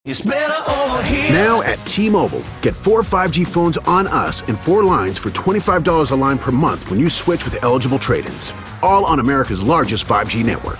It's better over here. Now at T-Mobile, get 4 5G phones on us and 4 lines for $25 a line per month when you switch with eligible trade-ins. All on America's largest 5G network.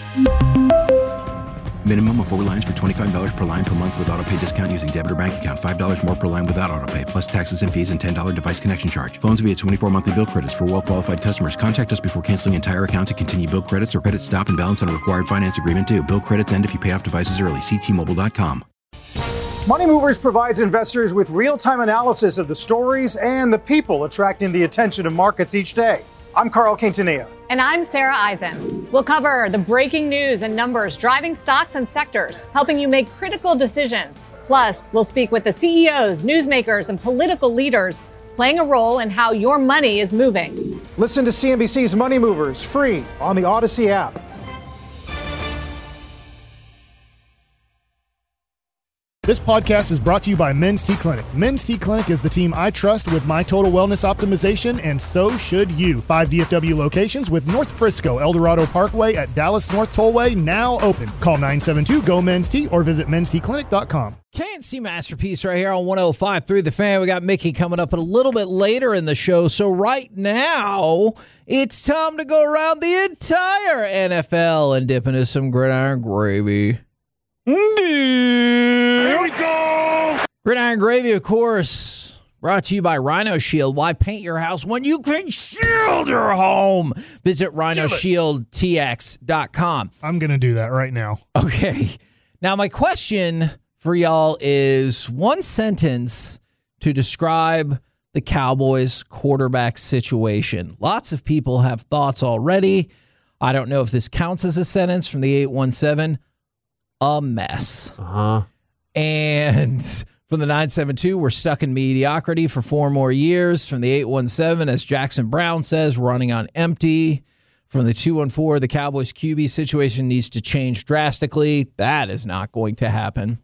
Minimum of 4 lines for $25 per line per month with autopay discount using debit or bank account. $5 more per line without autopay, plus taxes and fees and $10 device connection charge. Phones via 24 monthly bill credits for well-qualified customers. Contact us before canceling entire account to continue bill credits or credit stop and balance on a required finance agreement due. Bill credits end if you pay off devices early. See T-Mobile.com. Money Movers provides investors with real-time analysis of the stories and the people attracting the attention of markets each day. I'm Carl Quintanilla. And I'm Sarah Eisen. We'll cover the breaking news and numbers driving stocks and sectors, helping you make critical decisions. Plus, we'll speak with the CEOs, newsmakers, and political leaders playing a role in how your money is moving. Listen to CNBC's Money Movers free on the Odyssey app. This podcast is brought to you by Men's T Clinic. Men's T Clinic is the team I trust with my total wellness optimization, and so should you. 5 DFW locations with North Frisco, El Dorado Parkway at Dallas North Tollway now open. Call 972-GO-MEN'S-T or visit mensteclinic.com. K&C Masterpiece right here on 105.3 The Fan. We got Mickey coming up a little bit later in the show. So right now, it's time to go around the entire NFL and dip into some gridiron gravy. Here we go! Gridiron Gravy, of course, brought to you by Rhino Shield. Why paint your house when you can shield your home? Visit rhinoshieldtx.com. I'm going to do that right now. Okay. Now, my question for y'all is one sentence to describe the Cowboys quarterback situation. Lots of people have thoughts already. I don't know if this counts as a sentence from the 817. A mess. And from the 972, we're stuck in mediocrity for 4 more years. From the 817, as Jackson Brown says, running on empty. From the 214, the Cowboys QB situation needs to change drastically. That is not going to happen.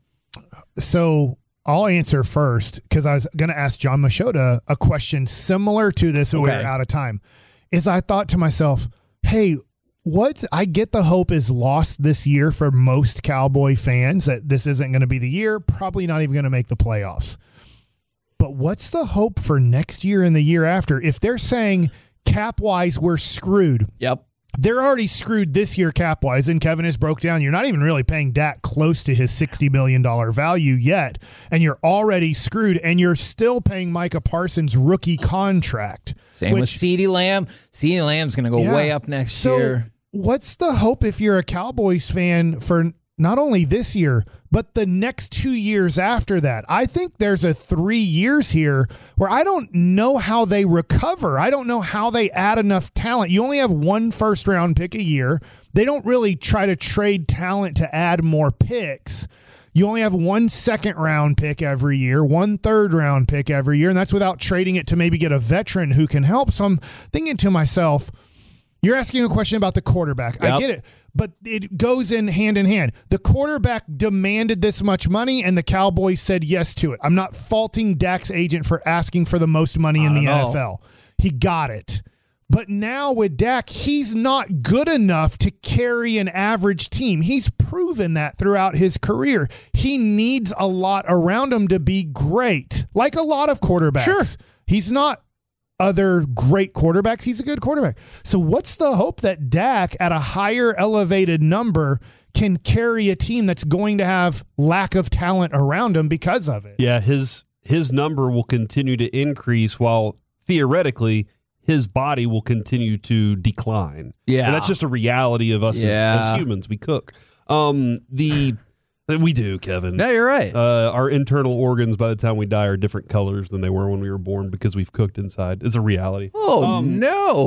So I'll answer first because I was going to ask John Machota a question similar to this when we were out of time. Is I thought to myself, hey, what I get the hope is lost this year for most Cowboy fans that this isn't going to be the year, probably not even going to make the playoffs. But what's the hope for next year and the year after? If they're saying cap-wise, we're screwed. Yep. They're already screwed this year cap-wise, and Kevin has broke down. You're not even really paying Dak close to his $60 million value yet, and you're already screwed, and you're still paying Micah Parsons' rookie contract. Same with CeeDee Lamb. CeeDee Lamb's going to go way up next year. What's the hope if you're a Cowboys fan for not only this year, but the next 2 years after that? I think there's a 3 years here where I don't know how they recover. I don't know how they add enough talent. You only have 1 first-round pick a year. They don't really try to trade talent to add more picks. You only have 1 second-round pick every year, 1 third-round pick every year, and that's without trading it to maybe get a veteran who can help. So I'm thinking to myself, you're asking a question about the quarterback. Yep. I get it, but it goes in hand. The quarterback demanded this much money, and the Cowboys said yes to it. I'm not faulting Dak's agent for asking for the most money in the NFL. He got it. But now with Dak, he's not good enough to carry an average team. He's proven that throughout his career. He needs a lot around him to be great, like a lot of quarterbacks. Sure. He's not other great quarterbacks. He's a good quarterback. So what's the hope that Dak at a higher elevated number can carry a team that's going to have lack of talent around him because of it? Yeah, his number will continue to increase while theoretically his body will continue to decline. Yeah. And that's just a reality of us as humans. We cook. We do, Kevin. No, you're right. Our internal organs, by the time we die, are different colors than they were when we were born because we've cooked inside. It's a reality. Oh no!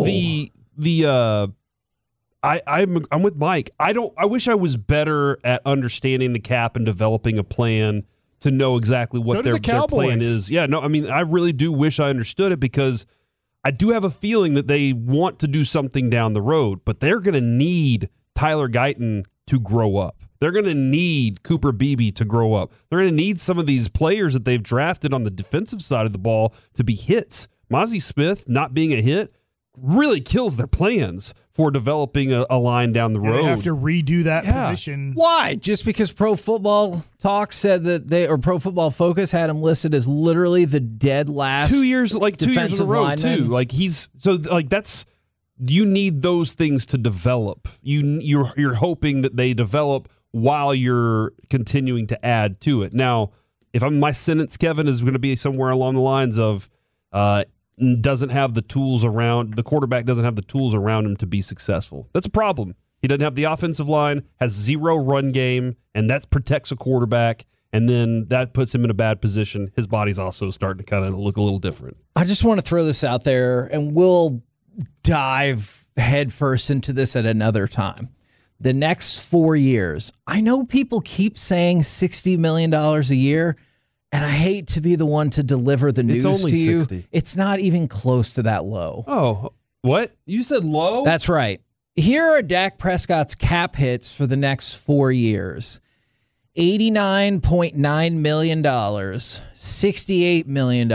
I'm with Mike. I wish I was better at understanding the cap and developing a plan to know exactly what their plan is. Yeah, no, I mean, I really do wish I understood it because I do have a feeling that they want to do something down the road, but they're going to need Tyler Guyton to grow up. They're going to need Cooper Beebe to grow up. They're going to need some of these players that they've drafted on the defensive side of the ball to be hits. Mozzie Smith not being a hit really kills their plans for developing a line down the road. They have to redo that position. Why? Just because Pro Football Talk said that or Pro Football Focus had him listed as literally the dead last 2 years, like 2 years in a row lineman. too. Like that's, you need those things to develop. You're hoping that they develop while you're continuing to add to it. Now, if my sentence, Kevin, is going to be somewhere along the lines of doesn't have the tools around, the quarterback doesn't have the tools around him to be successful. That's a problem. He doesn't have the offensive line, has zero run game, and that protects a quarterback, and then that puts him in a bad position. His body's also starting to kind of look a little different. I just want to throw this out there, and we'll dive headfirst into this at another time. The next 4 years, I know people keep saying $60 million a year, and I hate to be the one to deliver the news only to you. 60. It's not even close to that low. Oh, what? You said low? That's right. Here are Dak Prescott's cap hits for the next 4 years. $89.9 million, $68 million,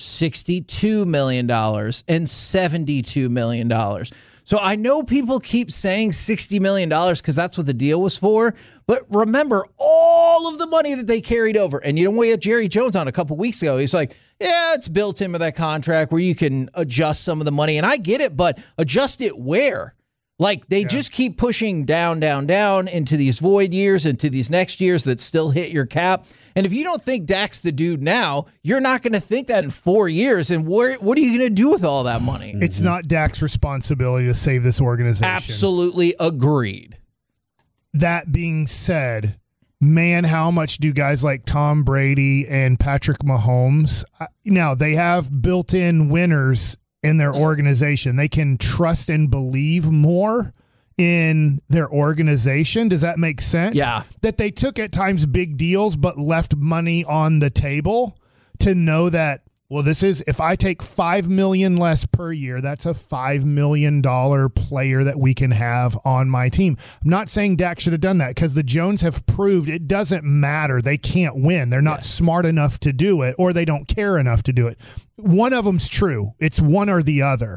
$62 million, and $72 million. So I know people keep saying $60 million because that's what the deal was for. But remember all of the money that they carried over. And you know, we had Jerry Jones on a couple weeks ago. He's like, yeah, it's built into that contract where you can adjust some of the money. And I get it, but adjust it where? Like they just keep pushing down into these void years, into these next years that still hit your cap. And if you don't think Dak's the dude now, you're not going to think that in 4 years. And what are you going to do with all that money? It's not Dak's responsibility to save this organization. Absolutely agreed. That being said, man, how much do guys like Tom Brady and Patrick Mahomes, now they have built-in winners in their organization. They can trust and believe more in their organization. Does that make sense? Yeah. That they took at times big deals but left money on the table to know that, well, this is, if I take $5 million less per year, that's a $5 million player that we can have on my team. I'm not saying Dak should have done that because the Jones have proved it doesn't matter. They can't win. They're not smart enough to do it, or they don't care enough to do it. One of them's true. It's one or the other.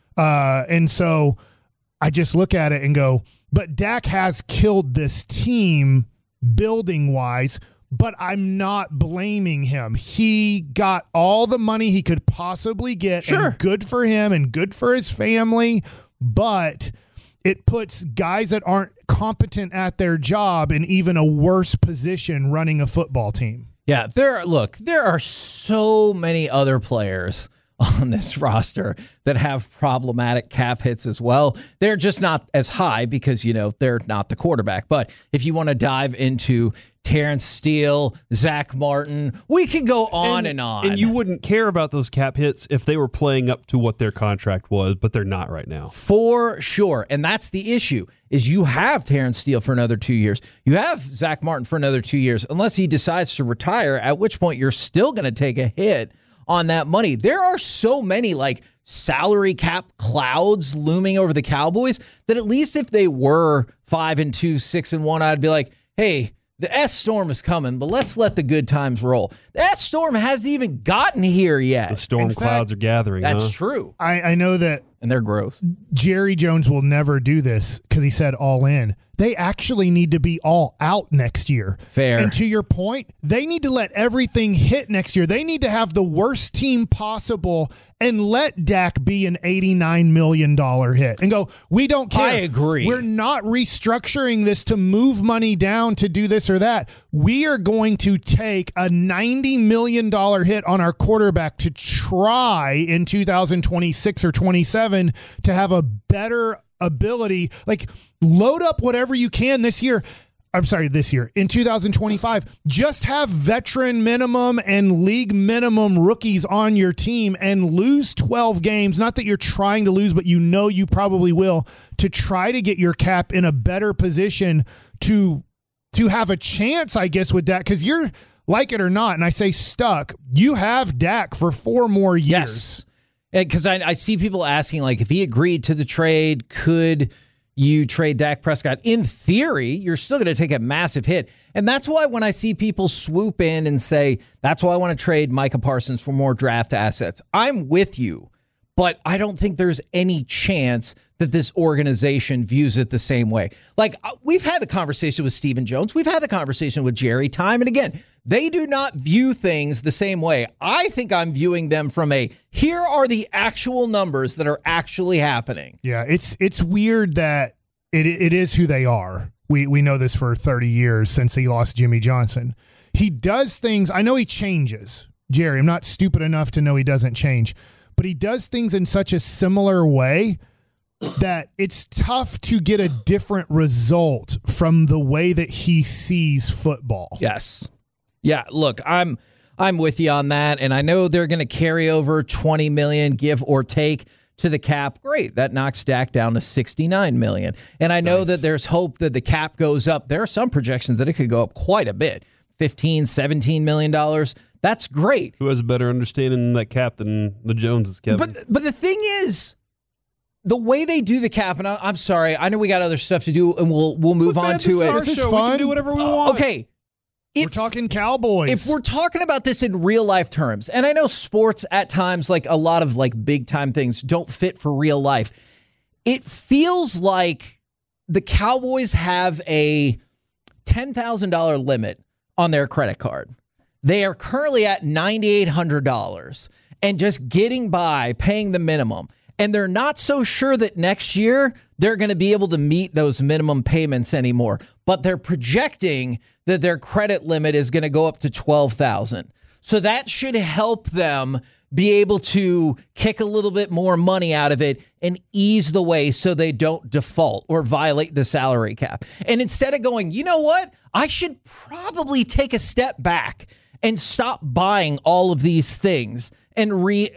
And so I just look at it and go, but Dak has killed this team building wise, but I'm not blaming him. He got all the money he could possibly get. Sure. And good for him and good for his family, but it puts guys that aren't competent at their job in even a worse position running a football team. Yeah, there are so many other players on this roster that have problematic cap hits as well. They're just not as high because, you know, they're not the quarterback. But if you want to dive into Terrence Steele, Zach Martin, we could go on and on. And you wouldn't care about those cap hits if they were playing up to what their contract was, but they're not right now. For sure. And that's the issue, is you have Terrence Steele for another 2 years. You have Zach Martin for another 2 years, unless he decides to retire, at which point you're still going to take a hit on that money. There are so many like salary cap clouds looming over the Cowboys that at least if they were 5-2, 6-1, I'd be like, hey, the S storm is coming, but let's let the good times roll. The S storm hasn't even gotten here yet. The storm clouds are gathering. That's true. I know that. And they're gross. Jerry Jones will never do this because he said all in. They actually need to be all out next year. Fair. And to your point, they need to let everything hit next year. They need to have the worst team possible and let Dak be an $89 million hit and go, we don't care. I agree. We're not restructuring this to move money down to do this or that. We are going to take a $90 million hit on our quarterback to try in 2026 or 27 to have a better ability. Like, load up whatever you can this year. In 2025, just have veteran minimum and league minimum rookies on your team and lose 12 games. Not that you're trying to lose, but you know you probably will, to try to get your cap in a better position to have a chance, I guess, with Dak. Because you're, like it or not, and I say stuck, you have Dak for 4 more years. Yes. Because I see people asking, like, if he agreed to the trade, could you trade Dak Prescott? In theory, you're still going to take a massive hit. And that's why when I see people swoop in and say, that's why I want to trade Micah Parsons for more draft assets, I'm with you. but I don't think there's any chance that this organization views it the same way. Like, we've had the conversation with Stephen Jones. We've had the conversation with Jerry time and again. They do not view things the same way. I think I'm viewing them from here are the actual numbers that are actually happening. Yeah, it's weird that it is who they are. We know this for 30 years since he lost Jimmy Johnson. He does things. I know he changes. Jerry, I'm not stupid enough to know he doesn't change. But he does things in such a similar way that it's tough to get a different result from the way that he sees football. Yes. Yeah, look, I'm with you on that, and I know they're going to carry over $20 million, give or take, to the cap. Great. That knocks Dak down to $69 million. And I know that there's hope that the cap goes up. There are some projections that it could go up quite a bit, $15, $17 million. That's great. Who has a better understanding of that cap than the Joneses, Kevin? But the thing is, the way they do the cap, and I'm sorry, I know we got other stuff to do, and we'll move on to it. This is fun. We can do whatever we want. Okay. We're talking Cowboys. If we're talking about this in real life terms, and I know sports at times, like a lot of like big time things, don't fit for real life. It feels like the Cowboys have a $10,000 limit on their credit card. They are currently at $9,800 and just getting by, paying the minimum. And they're not so sure that next year they're going to be able to meet those minimum payments anymore. But they're projecting that their credit limit is going to go up to $12,000. So that should help them be able to kick a little bit more money out of it and ease the way so they don't default or violate the salary cap. And instead of going, you know what? I should probably take a step back and stop buying all of these things and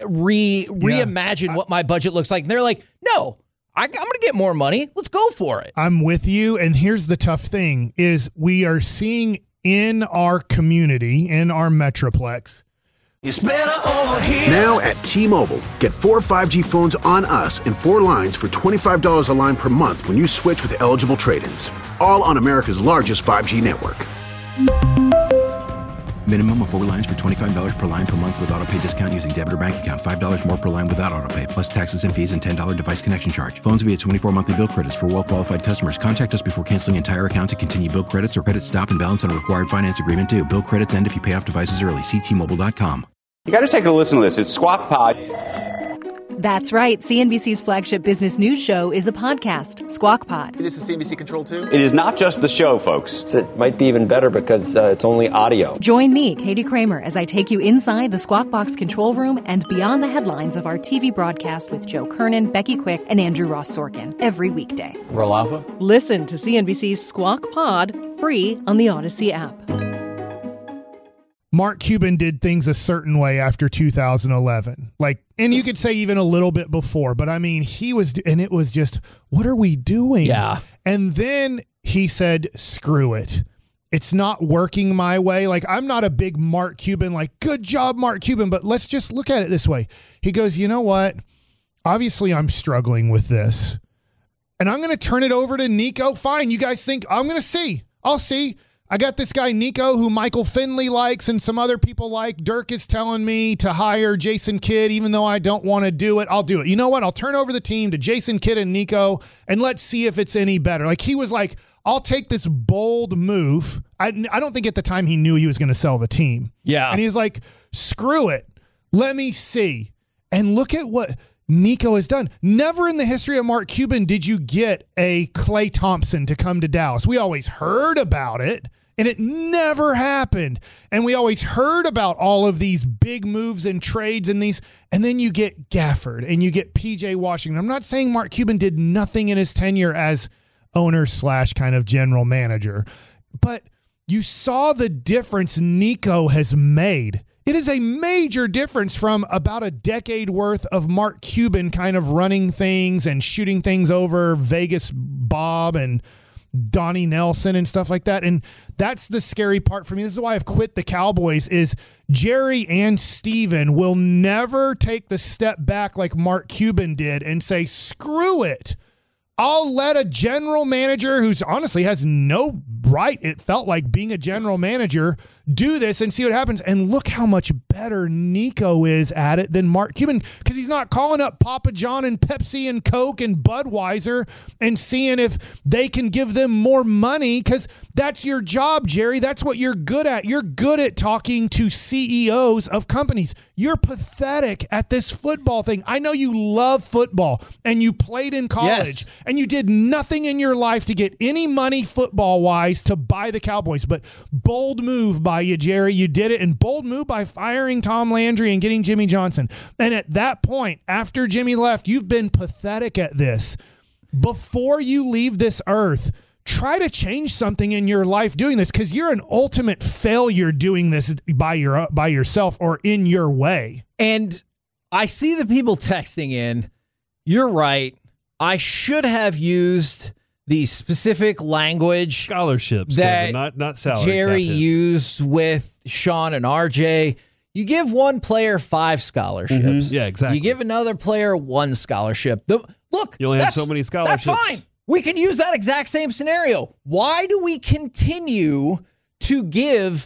reimagine what my budget looks like. And they're like, no, I'm going to get more money. Let's go for it. I'm with you. And here's the tough thing is we are seeing in our community, in our Metroplex, It's better over here. Now at T-Mobile, get 4 5G phones on us and 4 lines for $25 a line per month when you switch with eligible trade-ins. All on America's largest 5G network. Minimum of 4 lines for $25 per line per month with autopay discount using debit or bank account. $5 more per line without autopay, plus taxes and fees and $10 device connection charge. Phones via 24 monthly bill credits for well-qualified customers. Contact us before canceling entire account to continue bill credits or credit stop and balance on a required finance agreement due. Bill credits end if you pay off devices early. See T-Mobile.com. You got to take a listen to this. It's Squawk Pod. That's right. CNBC's flagship business news show is a podcast, Squawk Pod. This is CNBC Control 2? It is not just the show, folks. It might be even better because it's only audio. Join me, Katie Kramer, as I take you inside the Squawk Box control room and beyond the headlines of our TV broadcast with Joe Kernan, Becky Quick, and Andrew Ross Sorkin every weekday. Roll Alpha? Listen to CNBC's Squawk Pod free on the Odyssey app. Mark Cuban did things a certain way after 2011. And you could say even a little bit before, but I mean, it was just, what are we doing? Yeah. And then he said, screw it. It's not working my way. I'm not a big Mark Cuban, good job, Mark Cuban, but let's just look at it this way. He goes, you know what? Obviously I'm struggling with this and I'm going to turn it over to Nico. Fine. You guys think I'm going to see, I'll see. I got this guy, Nico, who Michael Finley likes and some other people like. Dirk is telling me to hire Jason Kidd, even though I don't want to do it. I'll do it. You know what? I'll turn over the team to Jason Kidd and Nico, and let's see if it's any better. He was like, I'll take this bold move. I don't think at the time he knew he was going to sell the team. Yeah. And he's like, screw it. Let me see. And look at what Nico has done. Never in the history of Mark Cuban did you get a Klay Thompson to come to Dallas. We always heard about it. And it never happened. And we always heard about all of these big moves and trades and then you get Gafford and you get PJ Washington. I'm not saying Mark Cuban did nothing in his tenure as owner / kind of general manager, but you saw the difference Nico has made. It is a major difference from about a decade worth of Mark Cuban kind of running things and shooting things over Vegas Bob and Donnie Nelson and stuff like that. And that's the scary part for me. This is why I've quit the Cowboys is Jerry and Steven will never take the step back like Mark Cuban did and say, screw it. I'll let a general manager who's honestly has no right, it felt like, being a general manager, do this and see what happens. And look how much better Nico is at it than Mark Cuban, because he's not calling up Papa John and Pepsi and Coke and Budweiser and seeing if they can give them more money, because that's your job, Jerry. That's what you're good at. You're good at talking to CEOs of companies. You're pathetic at this football thing. I know you love football and you played in college and you did nothing in your life to get any money football-wise to buy the Cowboys, but bold move by you, Jerry. You did it, and bold move by firing Tom Landry and getting Jimmy Johnson. And at that point, after Jimmy left, you've been pathetic at this. Before you leave this earth, try to change something in your life doing this, because you're an ultimate failure doing this by yourself or in your way. And I see the people texting in. You're right. I should have used the specific language scholarships that not salary Jerry used with Sean and RJ. You give one player 5 scholarships. Mm-hmm. Yeah, exactly. You give another player 1 scholarship. Look, you only have so many scholarships. That's fine. We can use that exact same scenario. Why do we continue to give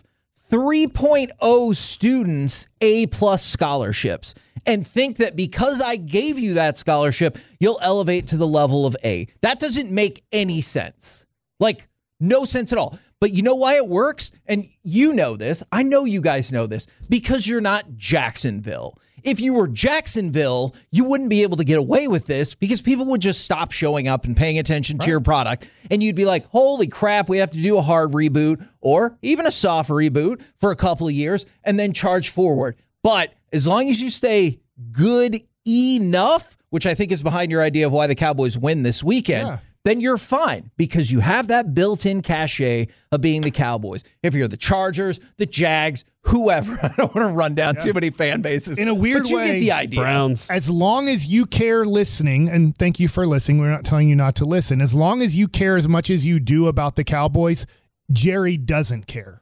3.0 students A+ scholarships and think that because I gave you that scholarship, you'll elevate to the level of A? That doesn't make any sense. Like, no sense at all. But you know why it works? And you know this. I know you guys know this. Because you're not Jacksonville. If you were Jacksonville, you wouldn't be able to get away with this, because people would just stop showing up and paying attention to your product. And you'd be like, holy crap, we have to do a hard reboot or even a soft reboot for a couple of years and then charge forward. But as long as you stay good enough, which I think is behind your idea of why the Cowboys win this weekend, then you're fine, because you have that built-in cachet of being the Cowboys. If you're the Chargers, the Jags, whoever, I don't want to run down too many fan bases. In a weird but you way, get the idea. Browns. As long as you care listening, and thank you for listening, we're not telling you not to listen. As long as you care as much as you do about the Cowboys, Jerry doesn't care.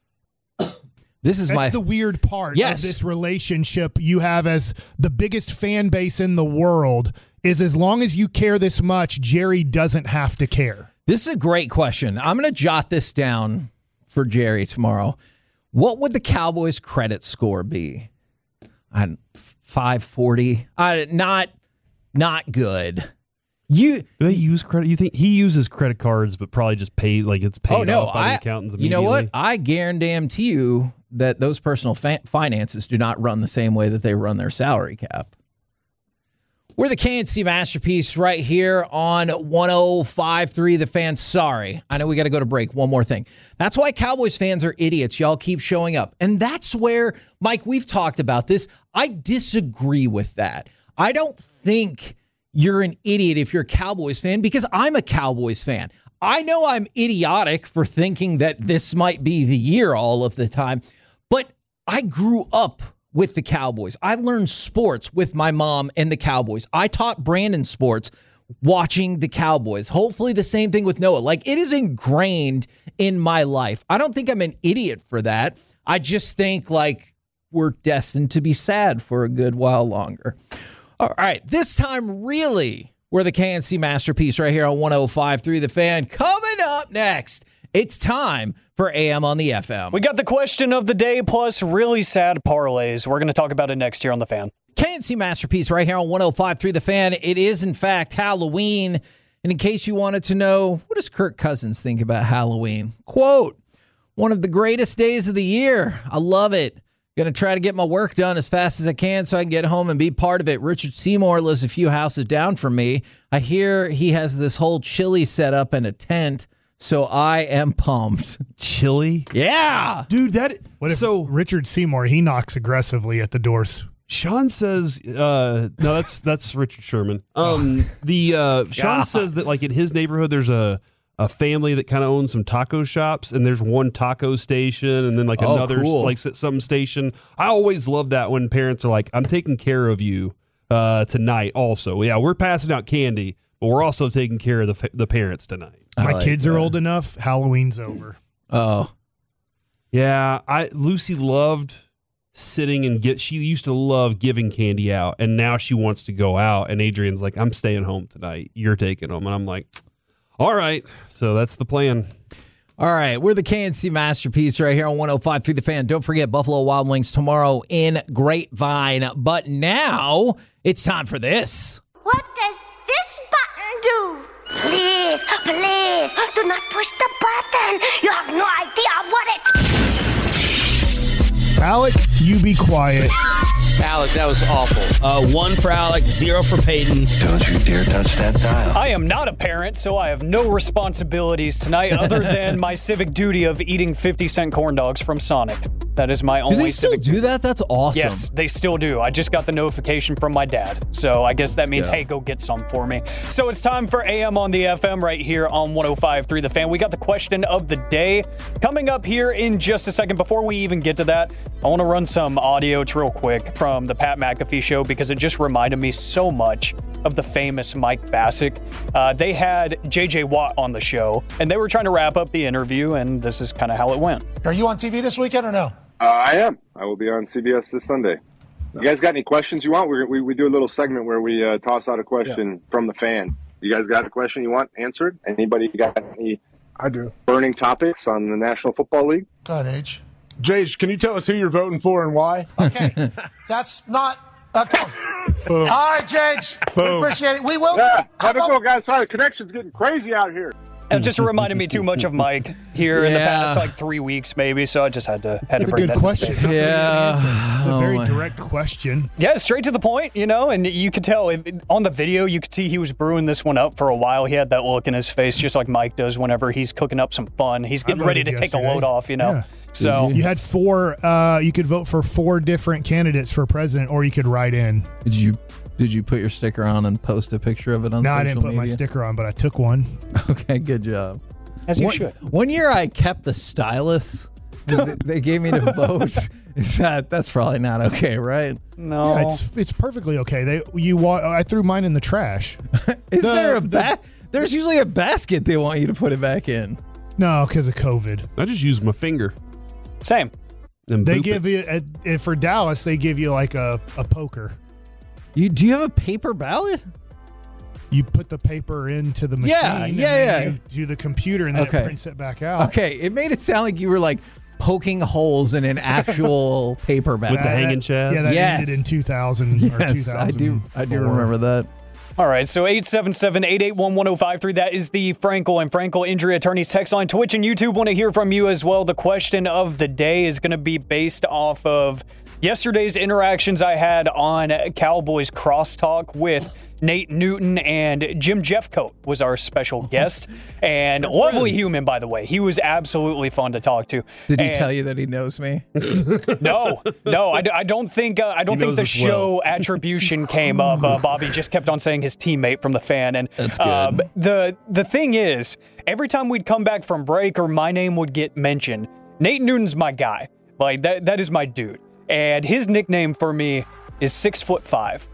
That's the weird part of this relationship you have as the biggest fan base in the world, is as long as you care this much, Jerry doesn't have to care. This is a great question. I'm going to jot this down for Jerry tomorrow. What would the Cowboys' credit score be? 540. Not good. Do they use credit? You think he uses credit cards, but probably just pay it's paid off by the accountants immediately? You know what? I guarantee you that those personal finances do not run the same way that they run their salary cap. We're the KNC Masterpiece right here on 105.3 The Fan. Sorry, I know we got to go to break. One more thing. That's why Cowboys fans are idiots. Y'all keep showing up. And that's where, Mike, we've talked about this. I disagree with that. I don't think you're an idiot if you're a Cowboys fan, because I'm a Cowboys fan. I know I'm idiotic for thinking that this might be the year all of the time, but I grew up with the Cowboys. I learned sports with my mom and the Cowboys. I taught Brandon sports watching the Cowboys. Hopefully the same thing with Noah. It is ingrained in my life. I don't think I'm an idiot for that. I just think we're destined to be sad for a good while longer. All right, this time really, we're the KNC Masterpiece right here on 105.3 The Fan. Coming up next, it's time for AM on the FM. We got the question of the day plus really sad parlays. We're going to talk about it next year on The Fan. KNC Masterpiece right here on 105.3 The Fan. It is, in fact, Halloween. And in case you wanted to know, what does Kirk Cousins think about Halloween? Quote, one of the greatest days of the year. I love it. Going to try to get my work done as fast as I can so I can get home and be part of it. Richard Seymour lives a few houses down from me. I hear he has this whole chili set up in a tent, so I am pumped. Chili? Yeah. Dude, Richard Seymour, he knocks aggressively at the doors. Sean says, no, that's Richard Sherman. Sean says that in his neighborhood, there's a family that kind of owns some taco shops, and there's one taco station and then another cool. some station. I always love that when parents are like, I'm taking care of you tonight also. Yeah, we're passing out candy, but we're also taking care of the parents tonight. My kids are old enough. Halloween's over. Oh. Yeah, Lucy loved sitting and she used to love giving candy out, and now she wants to go out, and Adrian's like, I'm staying home tonight. You're taking them. And I'm like, all right. So that's the plan. All right, we're the KNC Masterpiece right here on 105.3 The Fan. Don't forget Buffalo Wild Wings tomorrow in Grapevine. But now it's time for this. What does this button do? Please, please, do not push the button. You have no idea what it... Alec, you be quiet. Alec, that was awful. 1 for Alec, 0 for Peyton. Don't you dare touch that dial. I am not a parent, so I have no responsibilities tonight other than my civic duty of eating 50-cent corn dogs from Sonic. That is my only. Do they still do that? That's awesome. Yes, they still do. I just got the notification from my dad. So I guess that means, hey, go get some for me. So it's time for AM on the FM right here on 105.3 The Fan. We got the question of the day coming up here in just a second. Before we even get to that, I want to run some audio real quick from the Pat McAfee show because it just reminded me so much of the famous Mike Bassick. They had J.J. Watt on the show, and they were trying to wrap up the interview, and this is kind of how it went. Are you on TV this weekend or no? I am. I will be on CBS this Sunday. You guys got any questions you want? We do a little segment where we toss out a question from the fan. You guys got a question you want answered? Anybody got any burning topics on the National Football League? Go ahead, Age. Jage, can you tell us who you're voting for and why? Okay. That's not... All right, Jage. We appreciate it. We will... Yeah, let us go, guys. Sorry, the connection's getting crazy out here. It just reminded me too much of Mike here in the past 3 weeks, maybe. So I just had to That's bring a good question. It's a very direct question. Yeah, straight to the point, and you could tell on the video, you could see he was brewing this one up for a while. He had that look in his face, just like Mike does whenever he's cooking up some fun. He's getting ready to take a load off, Yeah. So you had 4. You could vote for 4 different candidates for president, or you could write in. Did you put your sticker on and post a picture of it on social media? No, I didn't put my sticker on, but I took one. Okay, good job. As you should. One year I kept the stylus they gave me to vote. That's probably not okay, right? No. Yeah, it's perfectly okay. I threw mine in the trash. There's usually a basket they want you to put it back in. No, because of COVID. I just used my finger. Same. They give you for Dallas. They give you like a poker. Do you have a paper ballot? You put the paper into the machine. Yeah. You do the computer and then it prints it back out. Okay, it made it sound like you were like poking holes in an actual paper ballot with the hanging chad. Yeah, that ended in 2000 or 2000. I do remember that. All right, so 877-881-1053. That is the Frankel and Frankel Injury Attorneys text line. Twitch and YouTube want to hear from you as well. The question of the day is going to be based off of yesterday's interactions I had on Cowboys Crosstalk with Nate Newton, and Jim Jeffcoat was our special guest. And lovely human, by the way. He was absolutely fun to talk to. Did he tell you that he knows me? No. I don't think the show attribution came up. Bobby just kept on saying his teammate from the fan. And that's good. The thing is, every time we'd come back from break or my name would get mentioned, Nate Newton's my guy. Like that is my dude. And his nickname for me is 6'5".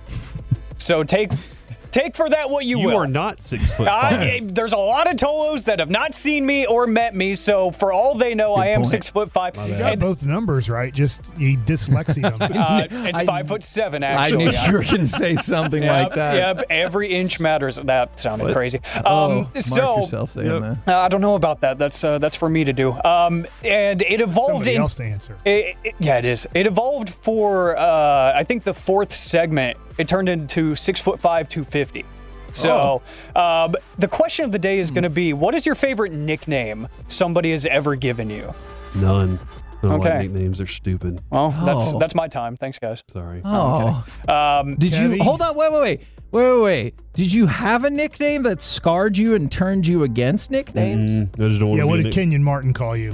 So take for that what you will. You are not 6'5". There's a lot of Tolos that have not seen me or met me, so for all they know, I am 6'5". You got both numbers right. Just you dyslexia them. It's 5'7". Actually, I knew you were going to say something like that. Yep, every inch matters. That sounded crazy. Mark yourself saying that. I don't know about that. That's for me to do. And it evolved. Somebody else to answer. Yeah, it is. It evolved for I think the 4th segment. It turned into 6'5", 250. So the question of the day is going to be, what is your favorite nickname somebody has ever given you? None. I don't like nicknames. They're stupid. Well, that's my time. Thanks, guys. Sorry. Oh. Did you hold on? Wait. Did you have a nickname that scarred you and turned you against nicknames? I just don't want to what did Kenyon Martin call you?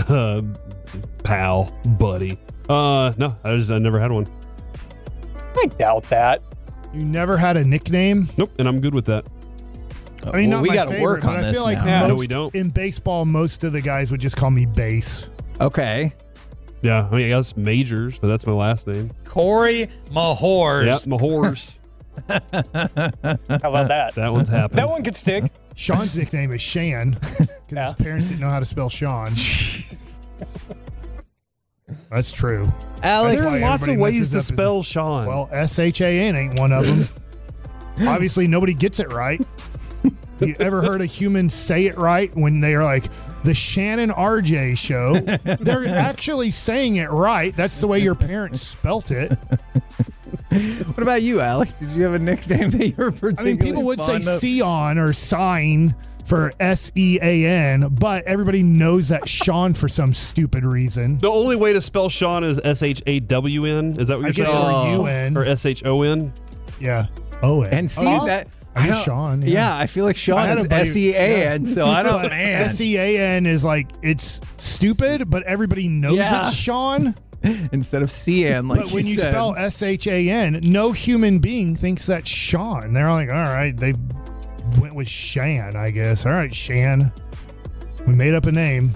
Pal, buddy. No, I never had one. I doubt that. You never had a nickname? Nope, and I'm good with that. I mean, we got to work on this. I feel like no, we don't. In baseball, most of the guys would just call me Base. Okay. Yeah, I guess Majors, but that's my last name. Corey Mahors. Yep, Mahors. How about that? That one's happened. That one could stick. Sean's nickname is Shan because his parents didn't know how to spell Sean. That's true. Alex, there are lots of ways to spell Sean. Well, S-H-A-N ain't one of them. Obviously, nobody gets it right. You ever heard a human say it right when they are like, the Shannon RJ show? They're actually saying it right. That's the way your parents spelt it. What about you, Alec? Did you have a nickname that you were particularly people would say fond of? Sion or Sign for S-E-A-N, but everybody knows that Sean for some stupid reason. The only way to spell Sean is S-H-A-W-N. Is that what you're saying? Or U-N. Or S-H-O-N? Yeah. O-N. And see that... I know Sean. Yeah, I feel like Sean is S-E-A-N, so I don't, man. S-E-A-N is like, it's stupid, but everybody knows it's Sean. Instead of C-N, like but when you spell S-H-A-N, no human being thinks that's Sean. They're like, all right, they went with Shan, I guess. All right, Shan. We made up a name.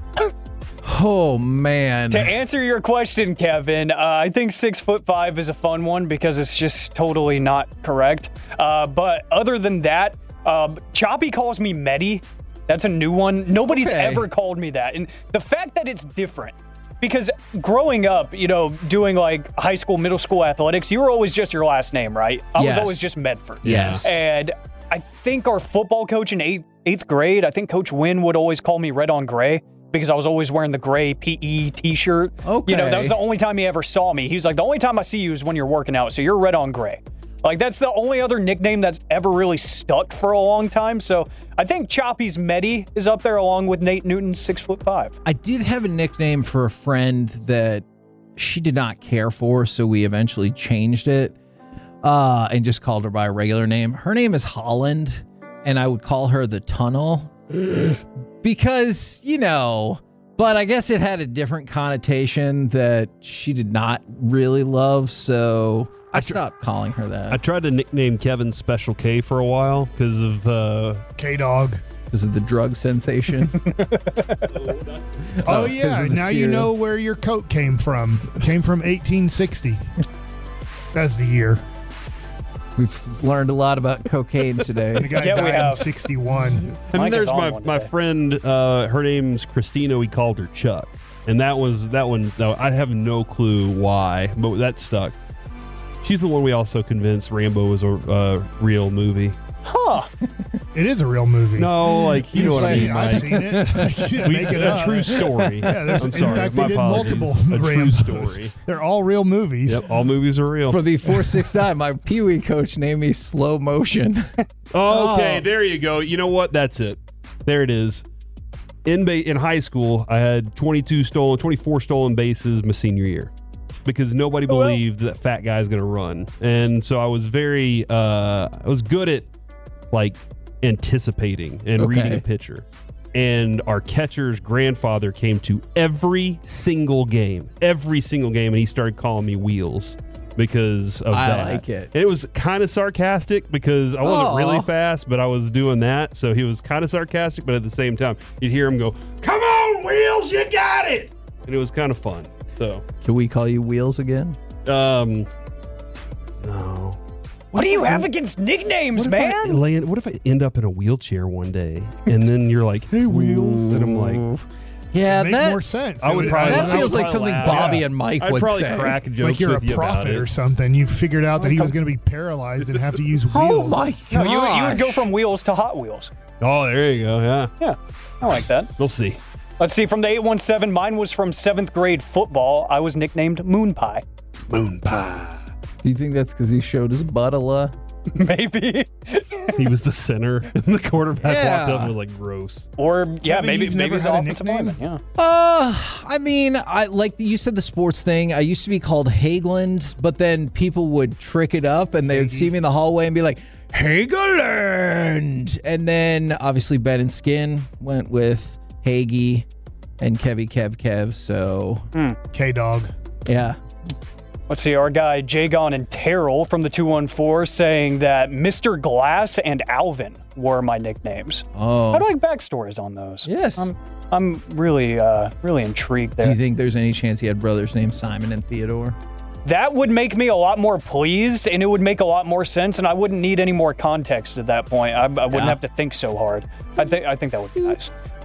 Oh, man. To answer your question, Kevin, I think 6'5" is a fun one because it's just totally not correct. But other than that, Choppy calls me Medi. That's a new one. Nobody's ever called me that. And the fact that it's different, because growing up, doing like high school, middle school athletics, you were always just your last name, right? I was always just Medford. Yes. And I think our football coach in eighth grade, I think Coach Wynn would always call me Red on Gray, because I was always wearing the gray PE t-shirt. Okay. That was the only time he ever saw me. He was like, the only time I see you is when you're working out, so you're red on gray. Like, that's the only other nickname that's ever really stuck for a long time. So I think Choppy's Medi is up there along with Nate Newton's 6'5". I did have a nickname for a friend that she did not care for, so we eventually changed it and just called her by a regular name. Her name is Holland, and I would call her the Tunnel. Because, but I guess it had a different connotation that she did not really love, so I stopped calling her that. I tried to nickname Kevin Special K for a while because of K-Dog. Because of the drug sensation. Oh, yeah. Now you know where your coat came from. It came from 1860. That's the year. We've learned a lot about cocaine today. The guy died in 61. And then there's my friend, her name's Christina. We called her Chuck. And that one, I have no clue why, but that stuck. She's the one we also convinced Rambo was a real movie. Huh. It is a real movie. No, like, you know what I mean. I've seen it. You didn't make it up. A true story. Yeah, I'm sorry. In fact, My they did apologies. multiple A true Rambos. story. They're all real movies. Yep, all movies are real. For the 469, my Pee Wee coach named me Slow Motion. Okay, there you go. You know what? That's it. There it is. In high school, I had 24 stolen bases my senior year because nobody believed that fat guy's going to run. And so I was I was good at like anticipating and reading a pitcher. And our catcher's grandfather came to every single game, and he started calling me Wheels because of that. I like it. And it was kind of sarcastic because I wasn't really fast, but I was doing that. So he was kind of sarcastic, but at the same time, you'd hear him go, "Come on, Wheels, you got it!" And it was kind of fun. So can we call you Wheels again? No. What do you have against nicknames, man? What if I end up in a wheelchair one day and then you're like, "Hey, Wheels," and I'm like, yeah, make that more sense. That feels like something Bobby and Mike would say. I'd probably crack jokes like you're with a you about prophet it. or something. You figured out that he was going to be paralyzed and have to use wheels. Oh my god! No, you would go from Wheels to Hot Wheels. Oh, there you go. Yeah. Yeah, I like that. We'll see. Let's see. From the 817, mine was from 7th grade football. I was nicknamed Moon Pie. Moon Pie. Do you think that's because he showed his butt a lot? Maybe. He was the center, and the quarterback walked up and was like, "Gross." Or Kevin, maybe you've never he's had a offensive nickname? lineman. Yeah. I mean, I like you said the sports thing. I used to be called Hageland, but then people would trick it up, and they would see me in the hallway and be like, Hageland. And then obviously Ben and Skin went with Hagee and Kev. So K-Dog. Yeah. Let's see, our guy Jagon and Terrell from the 214 saying that Mr. Glass and Alvin were my nicknames. Oh. I'd like backstories on those. Yes. I'm really intrigued there. Do you think there's any chance he had brothers named Simon and Theodore? That would make me a lot more pleased, and it would make a lot more sense, and I wouldn't need any more context at that point. I wouldn't have to think so hard. I think that would be nice.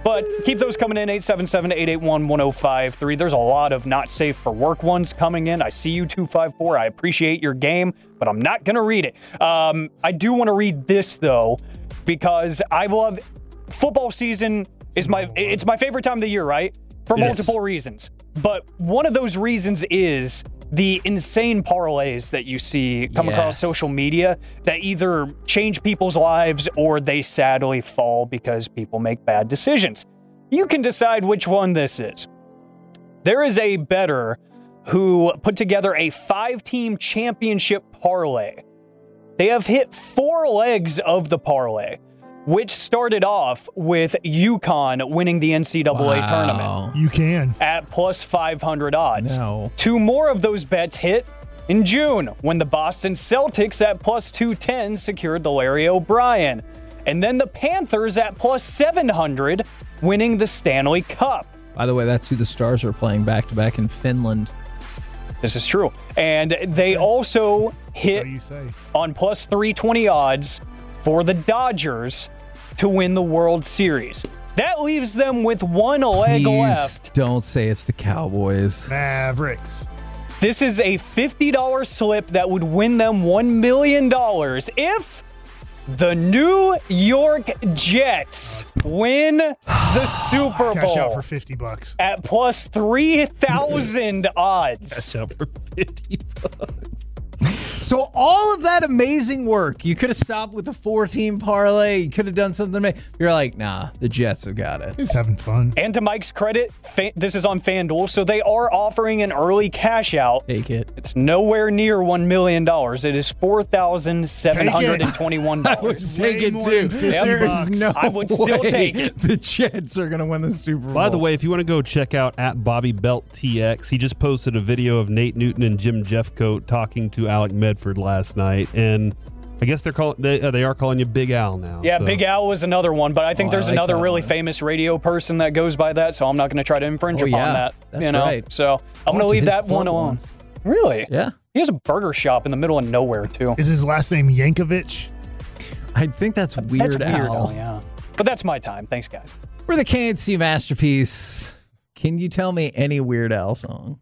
But keep those coming in, 877-881-1053. There's a lot of not safe for work ones coming in. I see you, 254. I appreciate your game, but I'm not going to read it. I do want to read this, though, because I love football season. It's my favorite time of the year, right? For multiple reasons. But one of those reasons is the insane parlays that you see come across social media that either change people's lives or they sadly fall because people make bad decisions. You can decide which one this is. There is a bettor who put together a 5-team championship parlay. They have hit 4 legs of the parlay, which started off with UConn winning the NCAA tournament. You can. At plus 500 odds. No. 2 more of those bets hit in June when the Boston Celtics at plus 210 secured the Larry O'Brien. And then the Panthers at plus 700 winning the Stanley Cup. By the way, that's who the Stars are playing back-to-back in Finland. This is true. And they also hit on plus 320 odds for the Dodgers to win the World Series. That leaves them with 1 leg left. Don't say it's the Cowboys. Mavericks. This is a $50 slip that would win them $1 million if the New York Jets win the Super Bowl. Cash out for $50. At plus 3,000 odds. Cash out for $50. So all of that amazing work, you could have stopped with a 4-team parlay. You could have done something. You're like, nah, the Jets have got it. He's having fun. And to Mike's credit, this is on FanDuel, so they are offering an early cash out. Take it. It's nowhere near $1 million. It is $4,721. I would take it too. There's no I would still take it. The Jets are going to win the Super Bowl. By the way, if you want to go check out at Bobby Belt TX, he just posted a video of Nate Newton and Jim Jeffcoat talking to Alec Medford last night, and I guess they are calling you Big Al now. Yeah, so. Big Al was another one, but I think there's another really famous radio person that goes by that, so I'm not going to try to infringe upon that. That's right. So I'm going to leave that one alone. Really? Yeah. He has a burger shop in the middle of nowhere, too. Is his last name Yankovic? I think that's Weird Al. Yeah. But that's my time. Thanks, guys. We're the KNC Masterpiece. Can you tell me any Weird Al song?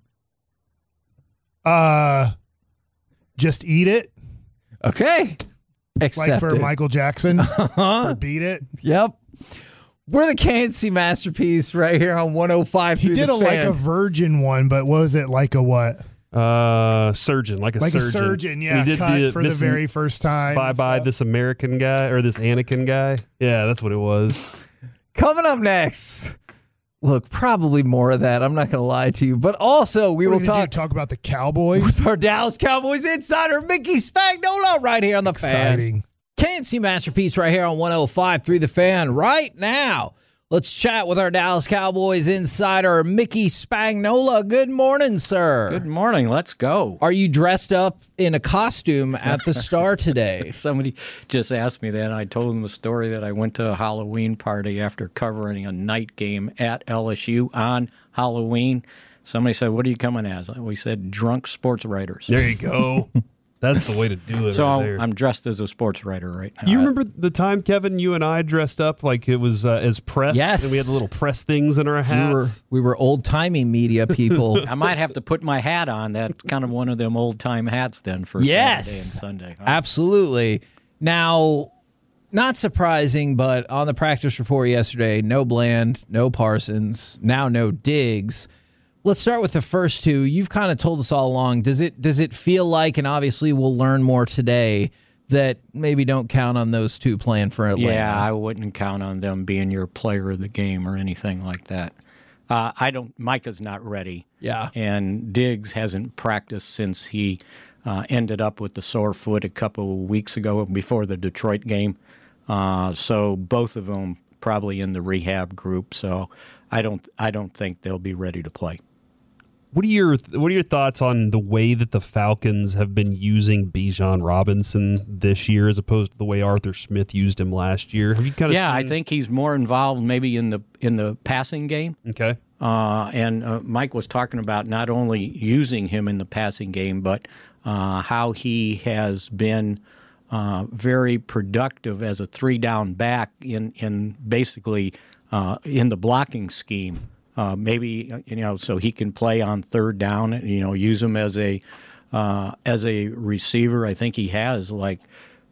Just Eat It. Okay. Accepted. Like for Michael Jackson. For Beat It. Yep. We're the KNC Masterpiece right here on 105. He did like a Virgin one, but what was it? Like a what? Surgeon. Like a surgeon. Yeah. He did cut for the very first time. Bye-bye, this American guy, or this Anakin guy. Yeah, that's what it was. Coming up next. Look, probably more of that. I'm not going to lie to you. But also, we will talk about the Cowboys. With our Dallas Cowboys insider, Mickey Spagnola, right here on the Exciting. Fan. KNC Masterpiece right here on 105.3 The Fan right now. Let's chat with our Dallas Cowboys insider, Mickey Spagnola. Good morning, sir. Good morning. Let's go. Are you dressed up in a costume at the Star today? Somebody just asked me that. I told them the story that I went to a Halloween party after covering a night game at LSU on Halloween. Somebody said, "What are you coming as?" We said, "Drunk sports writers." There you go. That's the way to do it. So right there. I'm dressed as a sports writer right now. You remember the time, Kevin, you and I dressed up like it was as press? Yes. And we had the little press things in our hats. We were old-timey media people. I might have to put my hat on. That's kind of one of them old-time hats then for Saturday and Sunday. Huh? Absolutely. Now, not surprising, but on the practice report yesterday, no Bland, no Parsons, now no Diggs. Let's start with the first two. You've kind of told us all along. Does it feel like, and obviously we'll learn more today, that maybe don't count on those two playing for Atlanta? Yeah, I wouldn't count on them being your player of the game or anything like that. Micah's not ready. Yeah. And Diggs hasn't practiced since he ended up with the sore foot a couple of weeks ago before the Detroit game. So both of them probably in the rehab group. So I don't think they'll be ready to play. What are your thoughts on the way that the Falcons have been using Bijan Robinson this year as opposed to the way Arthur Smith used him last year? Have you kind of seen... I think he's more involved maybe in the passing game. Okay. And Mike was talking about not only using him in the passing game, but how he has been very productive as a 3-down back in basically in the blocking scheme. Maybe, so he can play on third down, use him as a receiver. I think he has like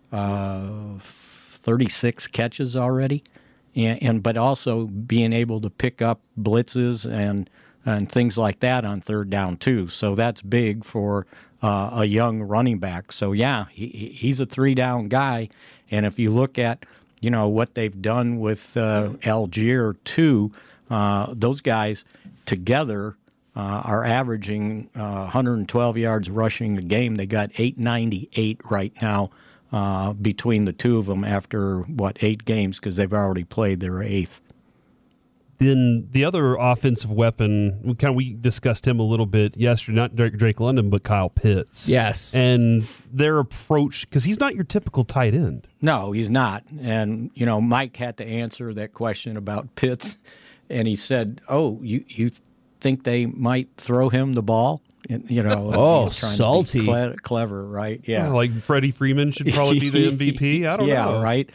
36 catches already. But also being able to pick up blitzes and things like that on third down too. So that's big for a young running back. So yeah, he's a 3-down guy. And if you look at what they've done with Algier too, those guys together are averaging 112 yards rushing a game. They got 898 right now. Between the two of them after, 8 games, because they've already played their 8th. Then the other offensive weapon, we discussed him a little bit yesterday, not Drake London, but Kyle Pitts. Yes. And their approach, because he's not your typical tight end. No, he's not. And, Mike had to answer that question about Pitts, and he said, you think they might throw him the ball? Salty. Clever, right? Yeah. Like Freddie Freeman should probably be the MVP. I don't know. Yeah, right.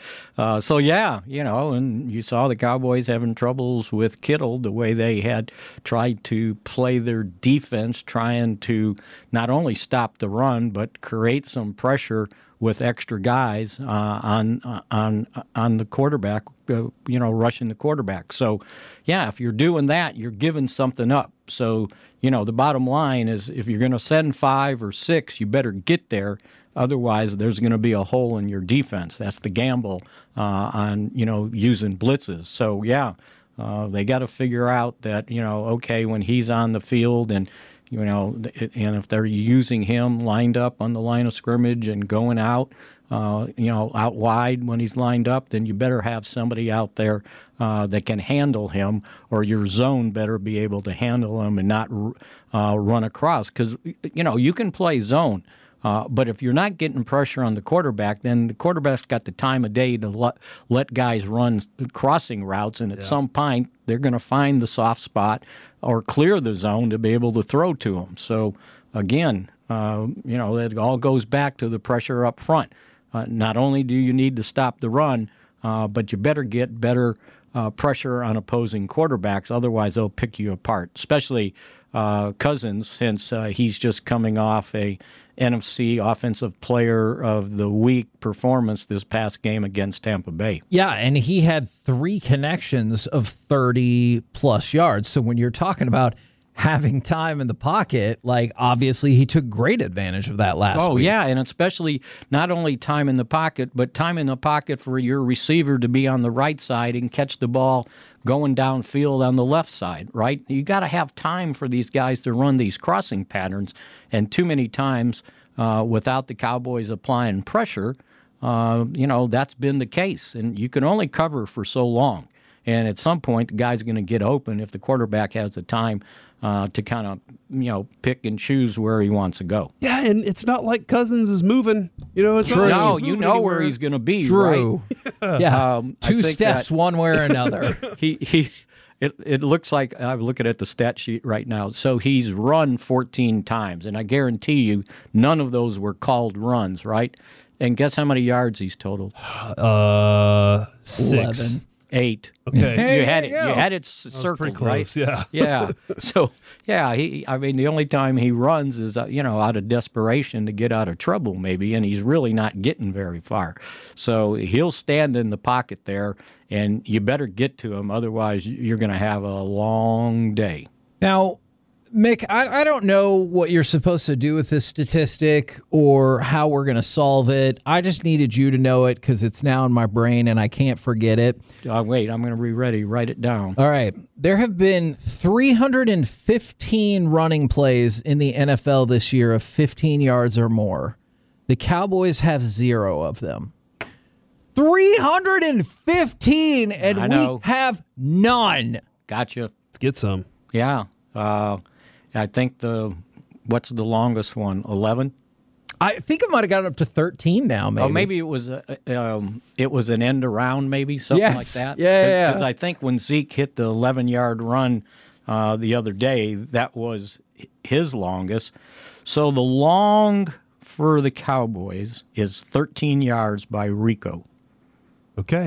And you saw the Cowboys having troubles with Kittle, the way they had tried to play their defense, trying to not only stop the run, but create some pressure with extra guys on the quarterback, rushing the quarterback. So, yeah, if you're doing that, you're giving something up. So, the bottom line is if you're going to send 5 or 6, you better get there. Otherwise, there's going to be a hole in your defense. That's the gamble on, using blitzes. So, yeah, they got to figure out that, when he's on the field and if they're using him lined up on the line of scrimmage and going out, out wide when he's lined up, then you better have somebody out there that can handle him, or your zone better be able to handle him and not run across. Because, you can play zone, but if you're not getting pressure on the quarterback, then the quarterback's got the time of day to let guys run crossing routes, and at some point they're going to find the soft spot or clear the zone to be able to throw to them. So, again, it all goes back to the pressure up front. Not only do you need to stop the run, but you better get better pressure on opposing quarterbacks. Otherwise, they'll pick you apart, especially Cousins, since he's just coming off a NFC Offensive Player of the Week performance this past game against Tampa Bay. Yeah, and he had 3 connections of 30-plus yards. So when you're talking about having time in the pocket, obviously he took great advantage of that last week. Oh, yeah, and especially not only time in the pocket, but time in the pocket for your receiver to be on the right side and catch the ball going downfield on the left side, right? You got to have time for these guys to run these crossing patterns, and too many times without the Cowboys applying pressure, that's been the case, and you can only cover for so long. And at some point, the guy's going to get open if the quarterback has the time to kind of, pick and choose where he wants to go. Yeah, and it's not like Cousins is moving. It's True. Not like you know where he's going to be. True. Right? Yeah. 2 steps one way or another. It looks like I'm looking at the stat sheet right now. So he's run 14 times, and I guarantee you none of those were called runs, right? And guess how many yards he's totaled? 6. 11. 8. Okay. You had it circled, pretty close, right? Yeah. Yeah. So, yeah, the only time he runs is, out of desperation to get out of trouble maybe, and he's really not getting very far. So he'll stand in the pocket there, and you better get to him. Otherwise, you're going to have a long day. Now, Mick, I don't know what you're supposed to do with this statistic or how we're going to solve it. I just needed you to know it because it's now in my brain and I can't forget it. Wait, I'm going to be ready. Write it down. All right. There have been 315 running plays in the NFL this year of 15 yards or more. The Cowboys have 0 of them. 315, and we have none. Gotcha. Let's get some. Yeah. I think what's the longest one? 11? I think it might have gotten up to 13 now, maybe. Oh, maybe it was an end around, maybe, something like that. Yeah. Because I think when Zeke hit the 11-yard run the other day, that was his longest. So the long for the Cowboys is 13 yards by Rico. Okay.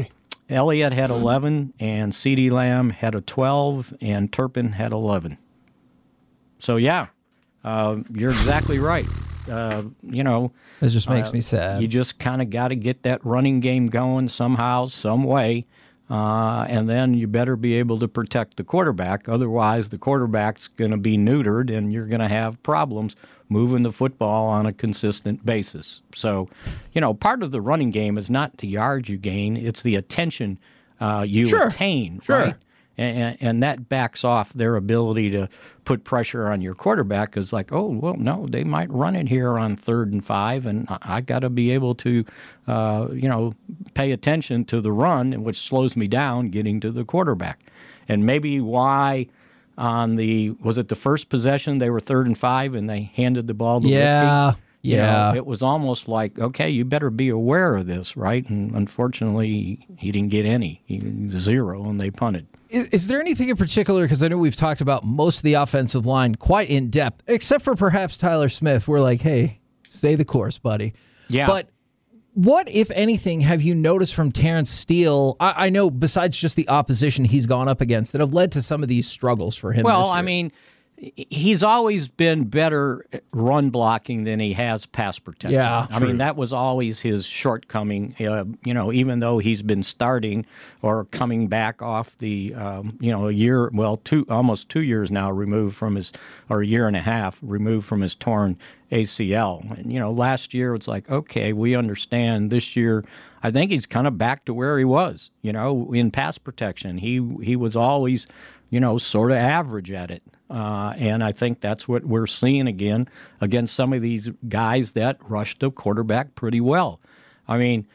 Elliott had 11, and CeeDee Lamb had a 12, and Turpin had 11. So, yeah, you're exactly right. It just makes me sad. You just kind of got to get that running game going somehow, some way, and then you better be able to protect the quarterback. Otherwise, the quarterback's going to be neutered, and you're going to have problems moving the football on a consistent basis. So, part of the running game is not the yards you gain, it's the attention you attain, right? And that backs off their ability to put pressure on your quarterback because, like, oh, well, no, they might run it here on 3rd and 5, and I got to be able to, pay attention to the run, which slows me down getting to the quarterback. And maybe why was it the first possession they were 3rd and 5 and they handed the ball to Whitby? Yeah. It was almost like, okay, you better be aware of this, right? And unfortunately, he didn't get any. He 0, and they punted. Is there anything in particular, because I know we've talked about most of the offensive line quite in depth, except for perhaps Tyler Smith. We're like, hey, stay the course, buddy. Yeah. But what, if anything, have you noticed from Terrence Steele? I know besides just the opposition he's gone up against that have led to some of these struggles for him this year. I mean, he's always been better run blocking than he has pass protection. Yeah, I mean, that was always his shortcoming, even though he's been starting or coming back off the, a year, almost 2 years now removed from or a year and a half removed from his torn ACL. And, last year it's like, okay, we understand. This year, I think he's kind of back to where he was, in pass protection. He was always, sort of average at it. And I think that's what we're seeing again against some of these guys that rush the quarterback pretty well. I mean,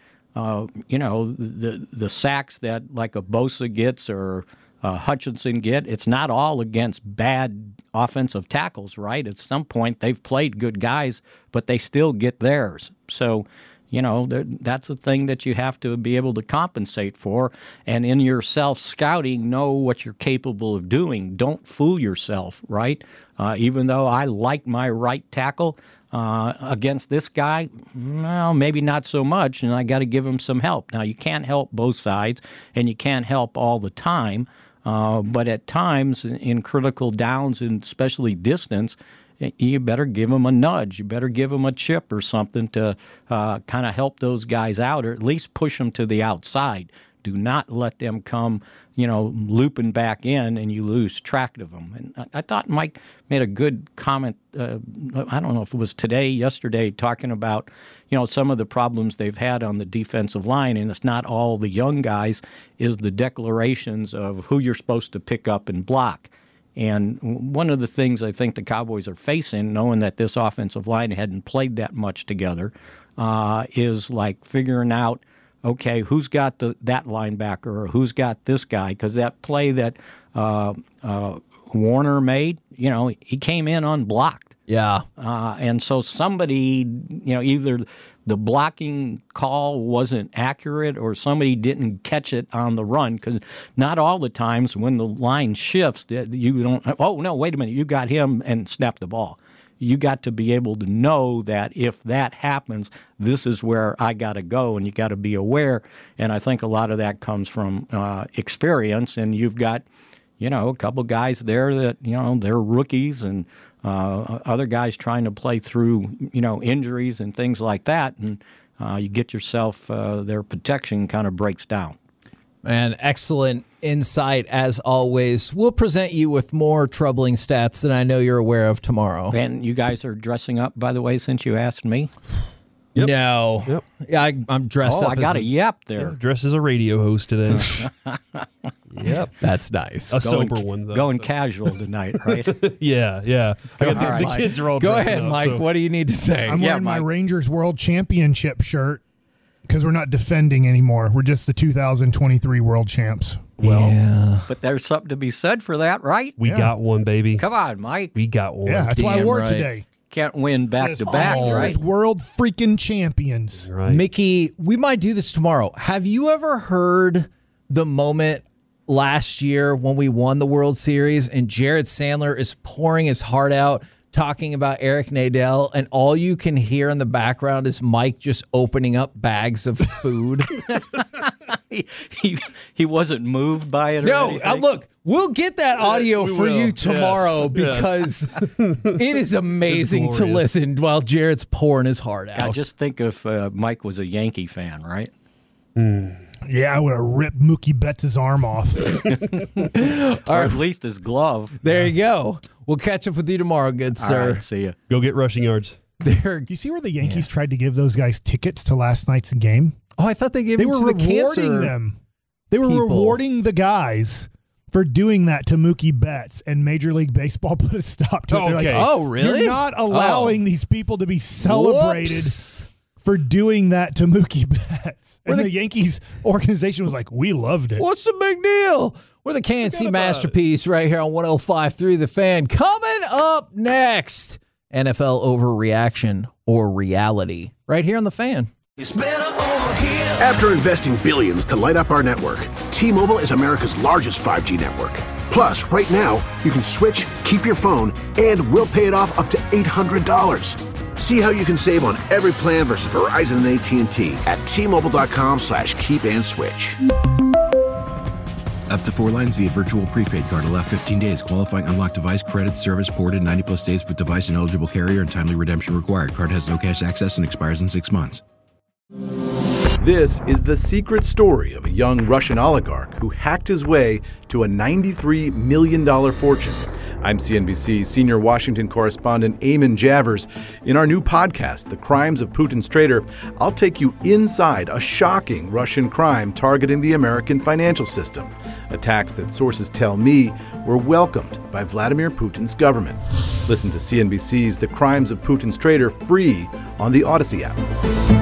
the sacks that like a Bosa gets or Hutchinson get, it's not all against bad offensive tackles, right? At some point, they've played good guys, but they still get theirs. So, that's a thing that you have to be able to compensate for. And in your self-scouting, know what you're capable of doing. Don't fool yourself, right? Even though I like my right tackle against this guy, well, maybe not so much, and I got to give him some help. Now, you can't help both sides, and you can't help all the time. But at times, in critical downs, and especially distance, you better give them a nudge. You better give them a chip or something to kind of help those guys out, or at least push them to the outside. Do not let them come, looping back in and you lose track of them. And I thought Mike made a good comment. I don't know if it was yesterday, talking about, some of the problems they've had on the defensive line. And it's not all the young guys, is the declarations of who you're supposed to pick up and block. And one of the things I think the Cowboys are facing, knowing that this offensive line hadn't played that much together, is like figuring out, okay, who's got that linebacker or who's got this guy? Because that play that Warner made, he came in unblocked. Yeah. And so somebody, either the blocking call wasn't accurate or somebody didn't catch it on the run, because not all the times when the line shifts, you don't, oh, no, wait a minute, you got him and snap the ball. You got to be able to know that if that happens, this is where I got to go, and you got to be aware. And I think a lot of that comes from experience, and you've got, a couple guys there that, they're rookies, and other guys trying to play through, injuries and things like that, and you get yourself, their protection kind of breaks down. Man, excellent insight as always. We'll present you with more troubling stats that I know you're aware of tomorrow. And you guys are dressing up, by the way, since you asked me? Yep. No. Yep. Yeah, I'm dressed up. I got a yep there. Yeah, dressed as a radio host today. Yep. That's nice. Sober one, though. Going casual tonight, right? Yeah. The kids are all Go dressed ahead, up, Mike. so. What do you need to say? I'm wearing my Rangers World Championship shirt because we're not defending anymore. We're just the 2023 World Champs. Well, but there's something to be said for that, right? We got one, baby. Come on, Mike. We got one. Yeah, that's why I wore it today. Can't win back-to-back, right? World freaking champions. Right. Mickey, we might do this tomorrow. Have you ever heard the moment last year when we won the World Series and Jared Sandler is pouring his heart out talking about Eric Nadel, and all you can hear in the background is Mike just opening up bags of food? he wasn't moved by it. No, look, we'll get that audio for you tomorrow because it is amazing to listen while Jared's pouring his heart out. I just think if Mike was a Yankee fan, right? Yeah, I would have ripped Mookie Betts' arm off. Or at least his glove. There you go. We'll catch up with you tomorrow, good sir. All right, see you. Go get rushing yards. Do you see where the Yankees tried to give those guys tickets to last night's game? Oh, I thought they gave them to the rewarding them. They were rewarding the guys for doing that to Mookie Betts, and Major League Baseball put a stop to it. They're like, oh, really? You're not allowing these people to be celebrated for doing that to Mookie Betts. And the Yankees organization was like, we loved it. What's the big deal? We're the KNC Masterpiece right here on 105.3 The Fan. Coming up next, NFL overreaction or reality right here on The Fan. After investing billions to light up our network, T-Mobile is America's largest 5G network. Plus, right now, you can switch, keep your phone, and we'll pay it off up to $800. See how you can save on every plan versus Verizon and AT&T at T-Mobile.com/keep-and-switch. Up to 4 lines via virtual prepaid card. Allow 15 days. Qualifying unlocked device credit service ported 90-plus days with device and eligible carrier and timely redemption required. Card has no cash access and expires in 6 months. This is the secret story of a young Russian oligarch who hacked his way to a $93 million fortune. I'm CNBC senior Washington correspondent Eamon Javers. In our new podcast, The Crimes of Putin's Traitor, I'll take you inside a shocking Russian crime targeting the American financial system. Attacks that sources tell me were welcomed by Vladimir Putin's government. Listen to CNBC's The Crimes of Putin's Traitor free on the Odyssey app.